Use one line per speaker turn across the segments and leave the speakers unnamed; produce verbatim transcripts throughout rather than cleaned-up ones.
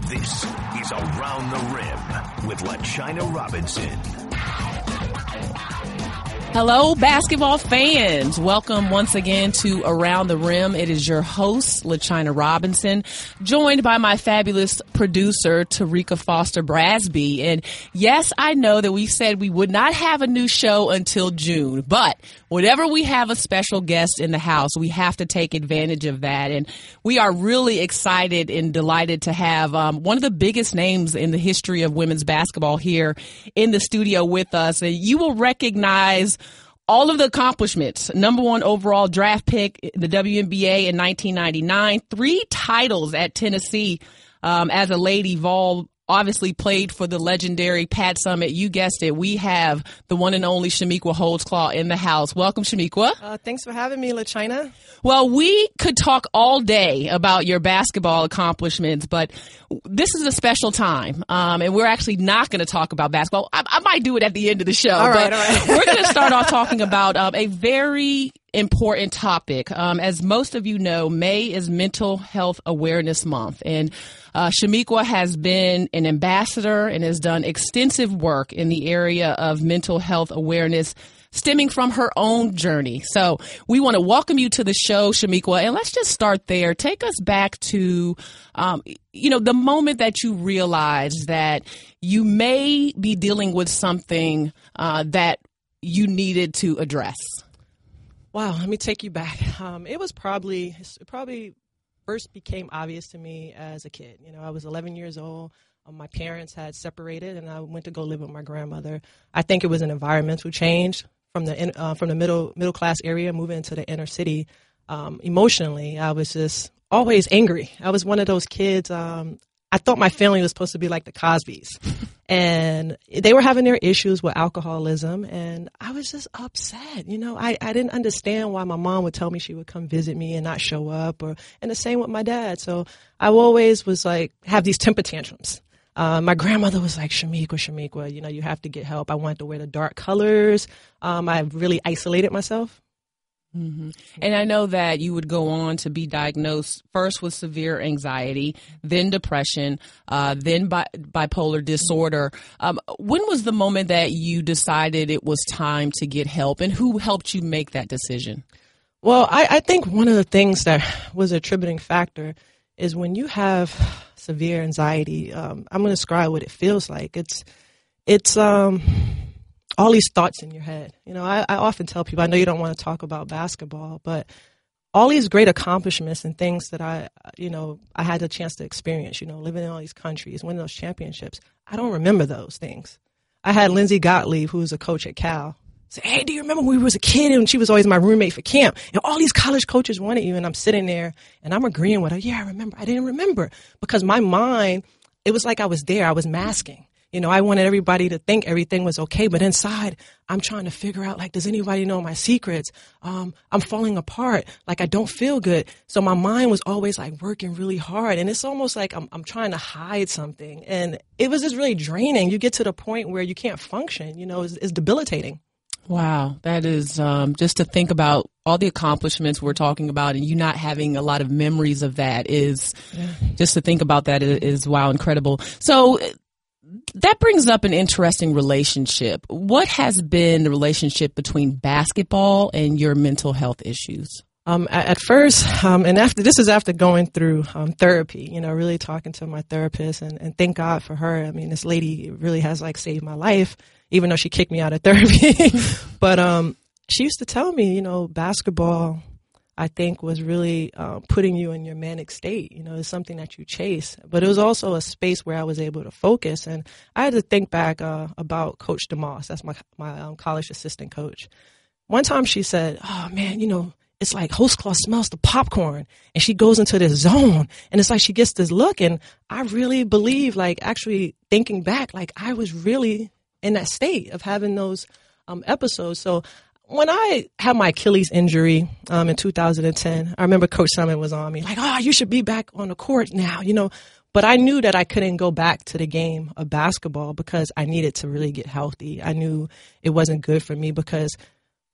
This is Around the Rim with LaChina Robinson.
Hello, basketball fans. Welcome once again to Around the Rim. It is your host, LaChina Robinson, joined by my fabulous producer, Tarika Foster Brasby. And yes, I know that we said we would not have a new show until June, but whenever we have a special guest in the house, we have to take advantage of that. And we are really excited and delighted to have um, one of the biggest names in the history of women's basketball here in the studio with us. And you will recognize all of the accomplishments. Number one overall draft pick, the W N B A in nineteen ninety-nine, three titles at Tennessee um, as a Lady Vol. Obviously played for the legendary Pat Summitt. You guessed it. We have the one and only Chamique Holdsclaw in the house. Welcome, Chamique.
Uh, thanks for having me, LaChina.
Well, we could talk all day about your basketball accomplishments, but this is a special time, um, and we're actually not going to talk about basketball. I, I might do it at the end of the show.
All right,
but
all right.
We're going to start off talking about um, a very important topic. Um, as most of you know, May is Mental Health Awareness Month, and uh, Chamique has been an ambassador and has done extensive work in the area of mental health awareness stemming from her own journey. So we want to welcome you to the show, Chamique, and let's just start there. Take us back to, um, you know, the moment that you realized that you may be dealing with something uh, that you needed to address.
Wow, let me take you back. Um, it was probably it probably first became obvious to me as a kid. You know, I was eleven years old. Um, my parents had separated, and I went to go live with my grandmother. I think it was an environmental change from the in, uh, from the middle middle class area moving into the inner city. Um, emotionally, I was just always angry. I was one of those kids. Um, I thought my family was supposed to be like the Cosbys. And they were having their issues with alcoholism, and I was just upset. You know, I, I didn't understand why my mom would tell me she would come visit me and not show up, or and the same with my dad. So I always was like, have these temper tantrums. Uh, my grandmother was like, Chamique, Chamique, you know, you have to get help. I wanted to wear the dark colors. Um, I really isolated myself.
Mm-hmm. And I know that you would go on to be diagnosed first with severe anxiety, then depression, uh, then bi- bipolar disorder. Um, when was the moment that you decided it was time to get help, and who helped you make that decision?
Well, I, I think one of the things that was a attributing factor is when you have severe anxiety. Um, I'm going to describe what it feels like. It's, it's, um, all these thoughts in your head. You know, I, I often tell people, I know you don't want to talk about basketball, but all these great accomplishments and things that I, you know, I had a chance to experience, you know, living in all these countries, winning those championships. I don't remember those things. I had Lindsay Gottlieb, who was a coach at Cal, say, hey, do you remember when we was a kid? And she was always my roommate for camp. And all these college coaches wanted you. And I'm sitting there and I'm agreeing with her. Yeah, I remember. I didn't remember because my mind, it was like I was there. I was masking. You know, I wanted everybody to think everything was okay, but inside, I'm trying to figure out, like, does anybody know my secrets? Um, I'm falling apart. Like, I don't feel good. So my mind was always, like, working really hard. And it's almost like I'm, I'm trying to hide something. And it was just really draining. You get to the point where you can't function. You know, it's, it's debilitating.
Wow. That is um, just to think about all the accomplishments we're talking about, and you not having a lot of memories of that is yeah. just to think about that is, is, wow, incredible. So that brings up an interesting relationship. What has been the relationship between basketball and your mental health issues?
Um, at, at first, um, and after this is after going through um, therapy, you know, really talking to my therapist, and, and thank God for her. I mean, this lady really has like saved my life, even though she kicked me out of therapy. But um, she used to tell me, you know, basketball, I think, was really uh, putting you in your manic state. You know, it's something that you chase. But it was also a space where I was able to focus. And I had to think back uh, about Coach DeMoss. That's my my um, college assistant coach. One time she said, oh, man, you know, it's like Holdsclaw smells the popcorn. And she goes into this zone. And it's like she gets this look. And I really believe, like, actually thinking back, like, I was really in that state of having those um, episodes. So when I had my Achilles injury um, in two thousand ten, I remember Coach Summitt was on me like, oh, you should be back on the court now, you know. But I knew that I couldn't go back to the game of basketball because I needed to really get healthy. I knew it wasn't good for me because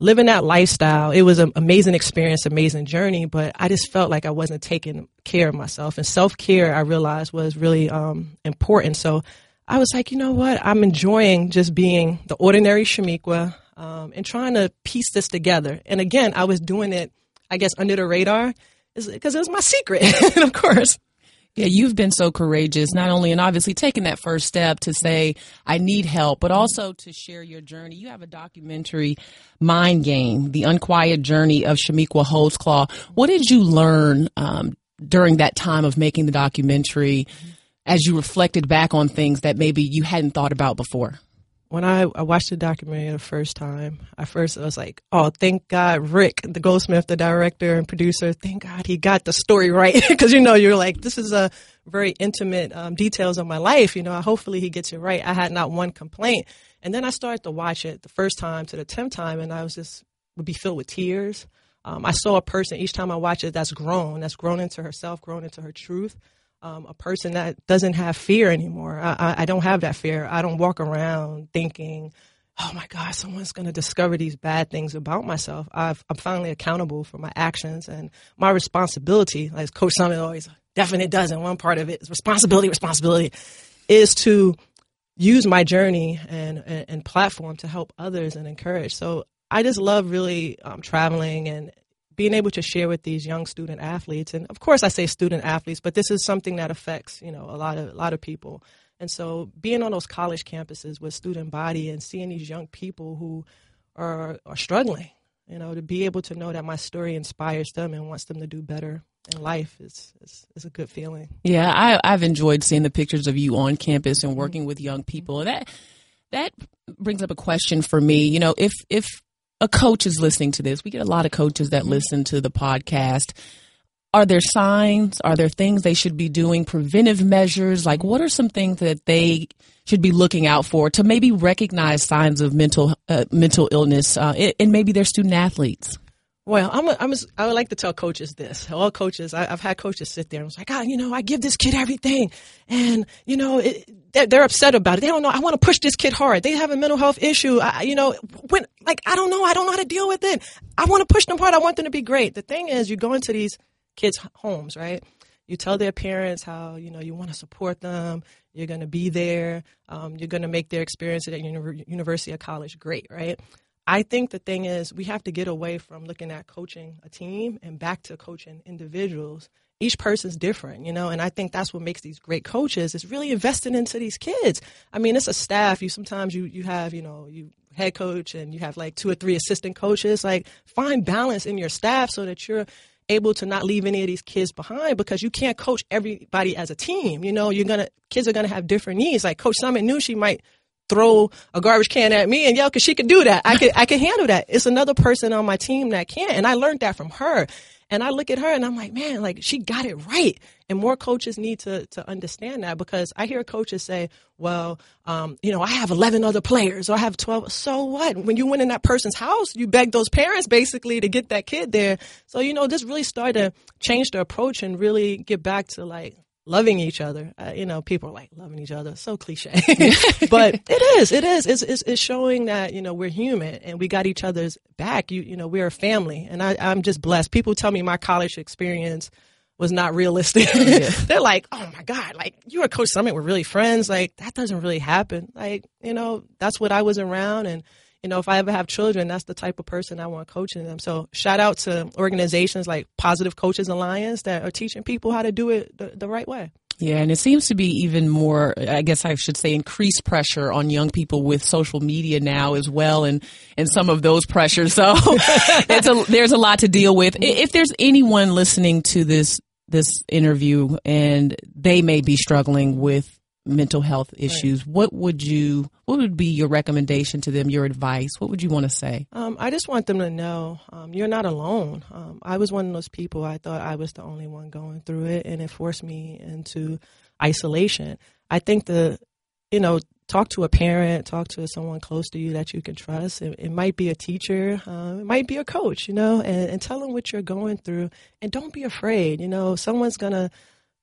living that lifestyle, it was an amazing experience, amazing journey, but I just felt like I wasn't taking care of myself. And self-care, I realized, was really um, important. So I was like, you know what? I'm enjoying just being the ordinary Shamiqua um, and trying to piece this together. And again, I was doing it, I guess, under the radar because it was my secret, of course.
Yeah, you've been so courageous, not only in obviously taking that first step to say, I need help, but also to share your journey. You have a documentary, Mind Game, The Unquiet Journey of Shamiqua Holdsclaw. What did you learn um, during that time of making the documentary as you reflected back on things that maybe you hadn't thought about before?
When I, I watched the documentary the first time, I first I was like, oh, thank God Rick, the Goldsmith, the director and producer, thank God he got the story right. Because, you know, you're like, this is a very intimate um, details of my life. You know, hopefully he gets it right. I had not one complaint. And then I started to watch it the first time to the tenth time, and I was just would be filled with tears. Um, I saw a person each time I watch it that's grown, that's grown into herself, grown into her truth. Um, a person that doesn't have fear anymore. I, I, I don't have that fear. I don't walk around thinking, oh, my God, someone's going to discover these bad things about myself. I've, I'm finally accountable for my actions and my responsibility, as Coach Summit always definitely does, and one part of it is responsibility, responsibility, is to use my journey and, and, and platform to help others and encourage. So I just love really um, traveling and being able to share with these young student athletes. And of course I say student athletes, but this is something that affects, you know, a lot of, a lot of people. And so being on those college campuses with student body and seeing these young people who are, are struggling, you know, to be able to know that my story inspires them and wants them to do better in life is, is, is a good feeling.
Yeah. I, I've enjoyed seeing the pictures of you on campus and working with young people. And that, that brings up a question for me. You know, if, if, a coach is listening to this, we get a lot of coaches that listen to the podcast. Are there signs? Are there things they should be doing? Preventive measures? Like, what are some things that they should be looking out for to maybe recognize signs of mental uh, mental illness uh, in maybe their student athletes?
Well, I'm a, I'm a, I would like to tell coaches this. All coaches, I, I've had coaches sit there and was like, ah, you know, I give this kid everything. And, you know, it, they're, they're upset about it. They don't know. I want to push this kid hard. They have a mental health issue. I, you know, when, like, I don't know. I don't know how to deal with it. I want to push them hard. I want them to be great. The thing is, you go into these kids' homes, right? You tell their parents how, you know, you want to support them. You're going to be there. Um, you're going to make their experience at uni- university or college great, right? I think the thing is we have to get away from looking at coaching a team and back to coaching individuals. Each person's different, you know, and I think that's what makes these great coaches is really investing into these kids. I mean, it's a staff. You sometimes you, you have, you know, you head coach and you have like two or three assistant coaches. Like find balance in your staff so that you're able to not leave any of these kids behind because you can't coach everybody as a team. You know, you're going to kids are going to have different needs. Like Coach Summit knew she might throw a garbage can at me and yell because she could do that. I could I could handle that. It's another person on my team that can't. And I learned that from her. And I look at her and I'm like, man, like she got it right. And more coaches need to to understand that because I hear coaches say, well, um, you know, I have eleven other players or I have twelve. So what? When you went in that person's house, you begged those parents basically to get that kid there. So, you know, this really started to change the approach and really get back to like loving each other. Uh, you know, people are like loving each other. So cliche, but it is, it is, it's, it's, it's showing that, you know, we're human and we got each other's back. You, you know, we're a family and I, I'm just blessed. People tell me my college experience was not realistic. Yeah. They're like, oh my God, like you and Coach Summit were really friends. Like that doesn't really happen. Like, you know, that's what I was around. And, you know, if I ever have children, that's the type of person I want coaching them. So shout out to organizations like Positive Coaches Alliance that are teaching people how to do it the, the right way.
Yeah, and it seems to be even more, I guess I should say, increased pressure on young people with social media now as well, and, and some of those pressures. So it's a, there's a lot to deal with. If there's anyone listening to this this interview and they may be struggling with mental health issues, right, what would you, what would be your recommendation to them, your advice? What would you want to say?
Um, I just want them to know um, you're not alone. Um, I was one of those people, I thought I was the only one going through it, and it forced me into isolation. I think the, you know, talk to a parent, talk to someone close to you that you can trust. It, it might be a teacher, uh, it might be a coach, you know, and, and tell them what you're going through. And don't be afraid, you know, someone's going to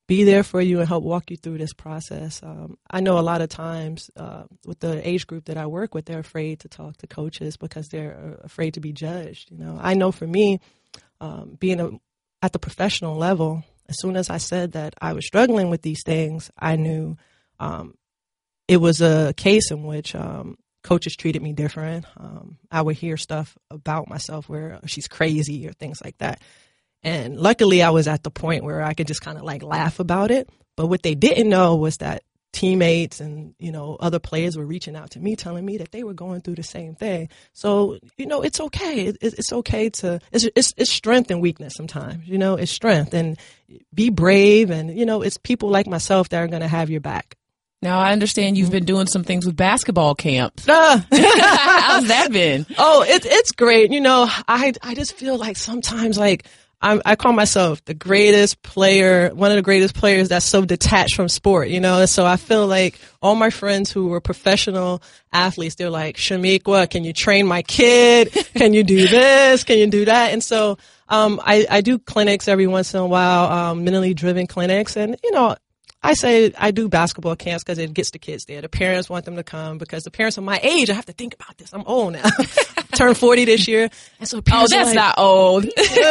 be there for you and help walk you through this process. Um, I know a lot of times uh, with the age group that I work with, they're afraid to talk to coaches because they're afraid to be judged. You know, I know for me, um, being a, at the professional level, as soon as I said that I was struggling with these things, I knew um, it was a case in which um, coaches treated me different. Um, I would hear stuff about myself where she's crazy or things like that. And luckily, I was at the point where I could just kind of like laugh about it. But what they didn't know was that teammates and, you know, other players were reaching out to me, telling me that they were going through the same thing. So, you know, it's okay. It, it's okay to, it's, it's, it's strength and weakness sometimes, you know, it's strength, and be brave. And, you know, it's people like myself that are going to have your back.
Now, I understand you've been doing some things with basketball camps.
Uh,
How's that been?
Oh, it's it's great. You know, I, I just feel like sometimes like, I'm, I call myself the greatest player, one of the greatest players that's so detached from sport, you know. So I feel like all my friends who were professional athletes, they're like, Shamiqua, can you train my kid? Can you do this? Can you do that? And so um, I, I do clinics every once in a while, um, mentally driven clinics. And, you know, I say I do basketball camps because it gets the kids there. The parents want them to come because the parents are my age. I have to think about this. I'm old now. Turned forty this year. And so parents
oh, that's
like,
not old.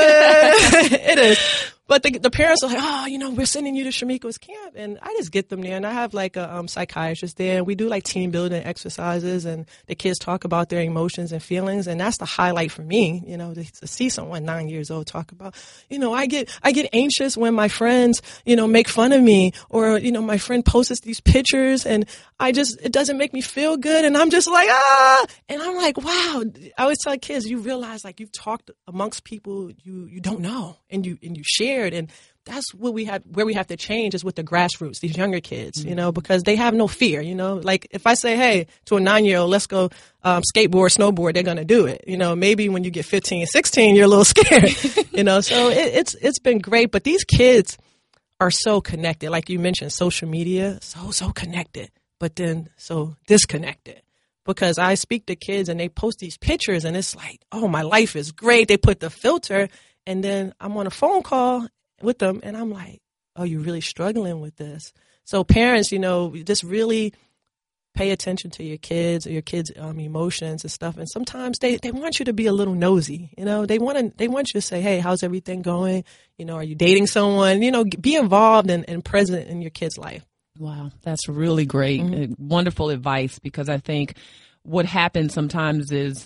It is. But the, the parents are like, oh, you know, we're sending you to Shamiqua's camp. And I just get them there. And I have like a um, psychiatrist there. And we do like team building exercises. And the kids talk about their emotions and feelings. And that's the highlight for me, you know, to, to see someone nine years old talk about, you know, I get I get anxious when my friends, you know, make fun of me. Or, you know, my friend posts these pictures. And I just, it doesn't make me feel good. And I'm just like, ah. And I'm like, wow. I always tell kids, you realize like you've talked amongst people you, you don't know. And you, and you share. And that's what we have, where we have to change is with the grassroots, these younger kids, you know, because they have no fear, you know, like if I say, hey, to a nine year old, let's go um, skateboard, snowboard, they're going to do it. You know, maybe when you get fifteen, sixteen, you're a little scared, you know, so it, it's, it's been great. But these kids are so connected. Like you mentioned, social media, so, so connected, but then so disconnected. Because I speak to kids and they post these pictures and it's like, oh, my life is great. They put the filter. And then I'm on a phone call with them and I'm like, oh, you're really struggling with this. So parents, you know, just really pay attention to your kids or your kids' um, emotions and stuff. And sometimes they, they want you to be a little nosy. You know, they want to they want you to say, hey, how's everything going? You know, are you dating someone? You know, be involved and, and present in your kid's life.
Wow, that's really great. Mm-hmm. Uh, wonderful advice, because I think what happens sometimes is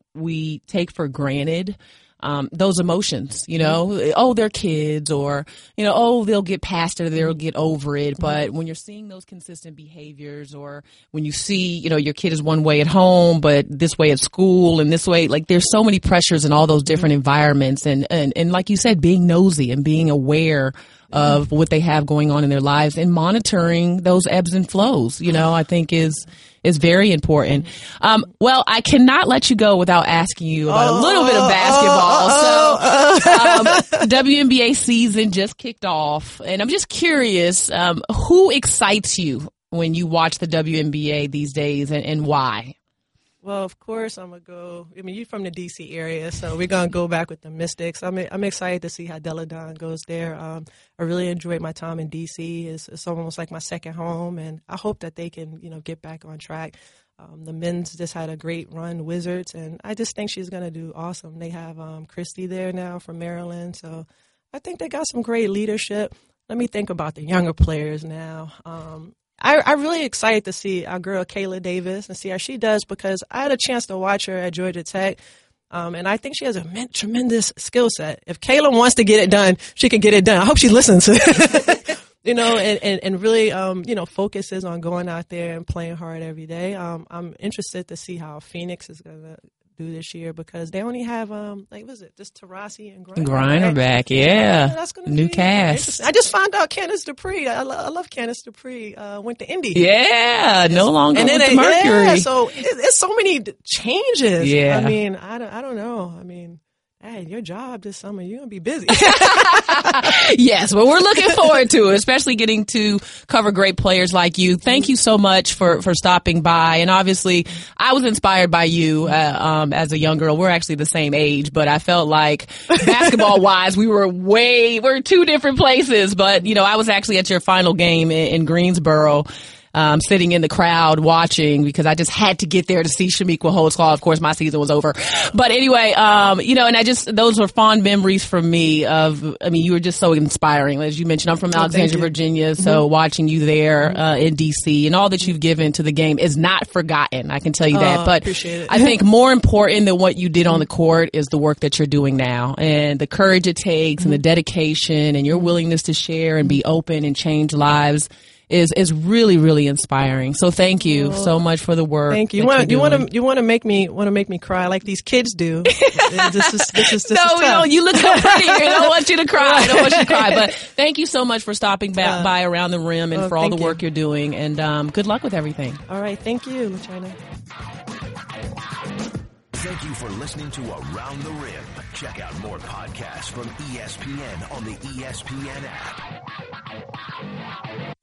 we take for granted Um, those emotions, you know, mm-hmm. oh, they're kids, or, you know, oh, they'll get past it, or they'll get over it. Mm-hmm. But when you're seeing those consistent behaviors, or when you see, you know, your kid is one way at home, but this way at school and this way, like there's so many pressures in all those different mm-hmm. environments. And, and, and like you said, being nosy and being aware of what they have going on in their lives and monitoring those ebbs and flows, you know, I think is is very important. Um, well, I cannot let you go without asking you about oh, a little bit of basketball. Oh, oh, oh. So um, W N B A season just kicked off, and I'm just curious, um, who excites you when you watch the W N B A these days, and, and why?
Well, of course, I'm going to go. I mean, you're from the D C area, so we're going to go back with the Mystics. I'm I'm excited to see how Delle Donne goes there. Um, I really enjoyed my time in D C. It's, it's almost like my second home, and I hope that they can, you know, get back on track. Um, the men's just had a great run, Wizards, and I just think she's going to do awesome. They have um, Christie there now from Maryland, so I think they got some great leadership. Let me think about the younger players now. Um I, I'm really excited to see our girl Kayla Davis and see how she does, because I had a chance to watch her at Georgia Tech, um, and I think she has a men- tremendous skill set. If Kayla wants to get it done, she can get it done. I hope she listens, you know, and, and, and really, um, you know, focuses on going out there and playing hard every day. Um, I'm interested to see how Phoenix is going to do this year, because they only have um like what is it just Taurasi and Griner,
Griner
right?
back, yeah, yeah, that's gonna new be cast.
I just found out Candace Dupree. I, lo- I love Candace Dupree. Uh, went to Indy.
Yeah, it's, no longer and with then the Mercury.
Yeah, so it, it's so many changes.
Yeah,
I mean, I don't, I don't know. I mean, Hey, your job this summer, you're going to be busy.
Yes, well, we're looking forward to it, especially getting to cover great players like you. Thank you so much for, for stopping by. And obviously, I was inspired by you uh, um, as a young girl. We're actually the same age, but I felt like basketball-wise, we were way, we're two different places. But, you know, I was actually at your final game in, in Greensboro. Um, sitting in the crowd watching because I just had to get there to see Chamique Holdsclaw. Of course, my season was over. But anyway, um, you know, and I just, those were fond memories for me of, I mean, you were just so inspiring. As you mentioned, I'm from
oh,
Alexandria, Virginia. So mm-hmm. watching you there, uh, in D C and all that you've given to the game is not forgotten. I can tell you that.
Oh,
but
appreciate it.
I think more important than what you did on the court is the work that you're doing now and the courage it takes mm-hmm. and the dedication and your willingness to share and be open and change lives. Is is really really inspiring. So thank you oh, so much for the work.
Thank you. You want you want to you want to make me want to make me cry like these kids do. this is this is this
no,
is
no. You look so pretty. I don't want you to cry. I don't want you to cry. But thank you so much for stopping by, uh, by Around the Rim and oh, for all the work you. you're doing. And um, good luck with everything.
All right. Thank you, LaChina.
Thank you for listening to Around the Rim. Check out more podcasts from E S P N on the E S P N app.